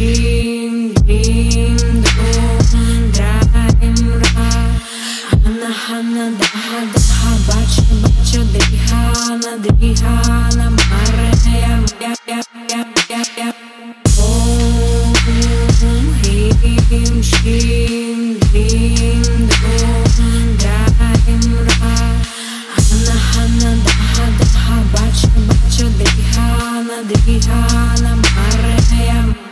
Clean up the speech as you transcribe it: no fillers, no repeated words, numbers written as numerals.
shim dim dum draim ra hana hana daha daha bacha bacha dihana dihana mare ya ya ya ya ya ya om him shim dim dum draim ra hana hana daha daha bacha bacha dihana dihana mare ya